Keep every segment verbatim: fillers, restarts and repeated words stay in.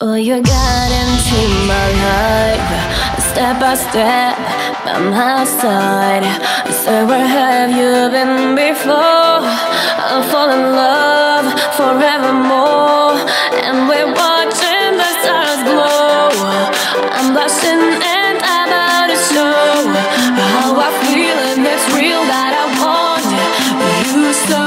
Oh, you got into my life, step by step, by my side. So where have you been before? I'll fall in love forevermore, and we're watching the stars glow. I'm blushing and I'm about to show how I feel, and it's real that I want you so.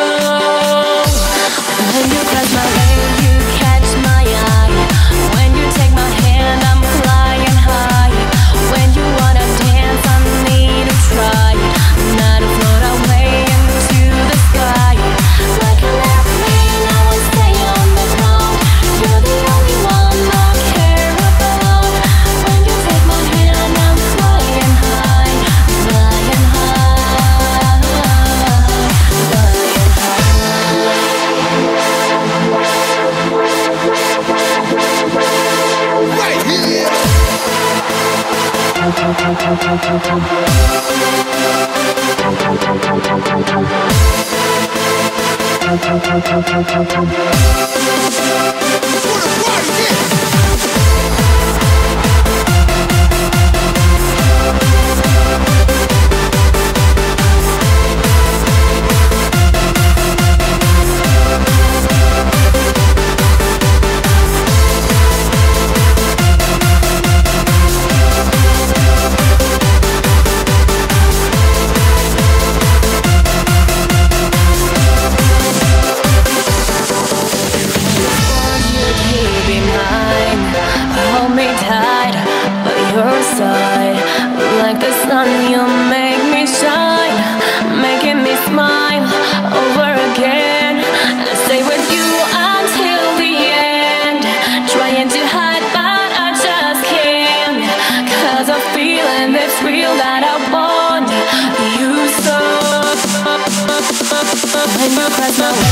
When you cross my way, you catch my eye. When you take my hand, I'm flying high. When you wanna dance, I need to try. Not to float away into the sky. Like an airplane, I will stay on the ground. You're the only one I care about. When you take my hand, I'm flying high, flying high, flying Right here. What a party is! like the sun, you make me shine, making me smile over again. I stay with you until the end, trying to hide but I just can't, 'cause I'm feeling it's real that I want you so. When you cross my way,